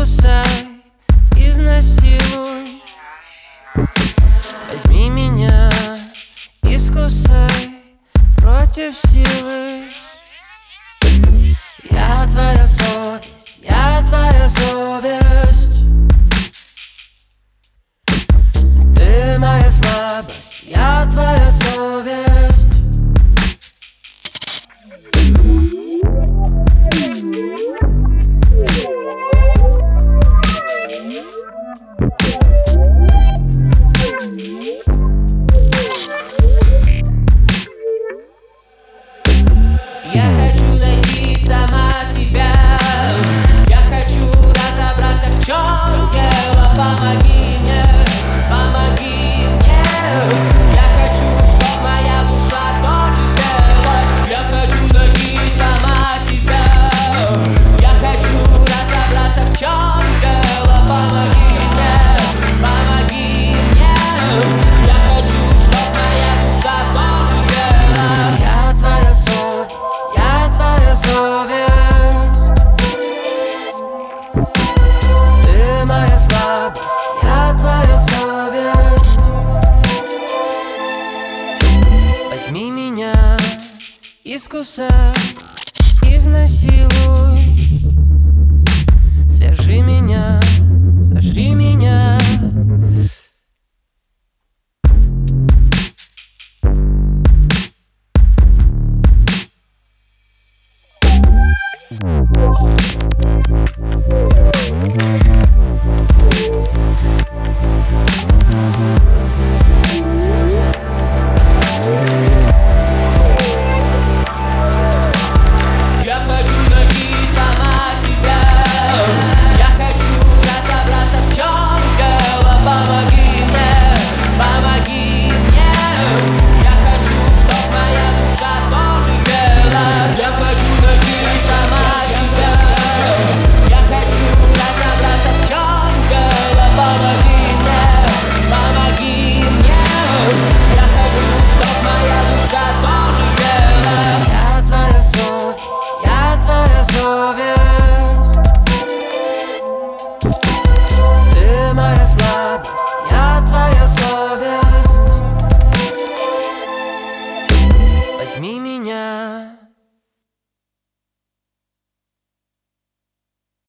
Искусай, изнасилуй, возьми меня, искусай против силы. Я твоя совесть, я твоя совесть. Ты моя слабость, я твоя совесть. Я хочу найти сама себя. Я хочу разобраться, в чем дело. Помоги мне, помоги мне. Я хочу, чтоб моя душа тоже пела. Я хочу найти сама себя. Я хочу разобраться, в чем дело. Помоги мне, помоги мне. Я хочу, чтоб моя душа тоже пела. Я твоя совесть, я твоя совесть. Ты моя слабость, я твоя совесть. Возьми меня, искусай, изнасилуй. Свяжи меня, сожри меня.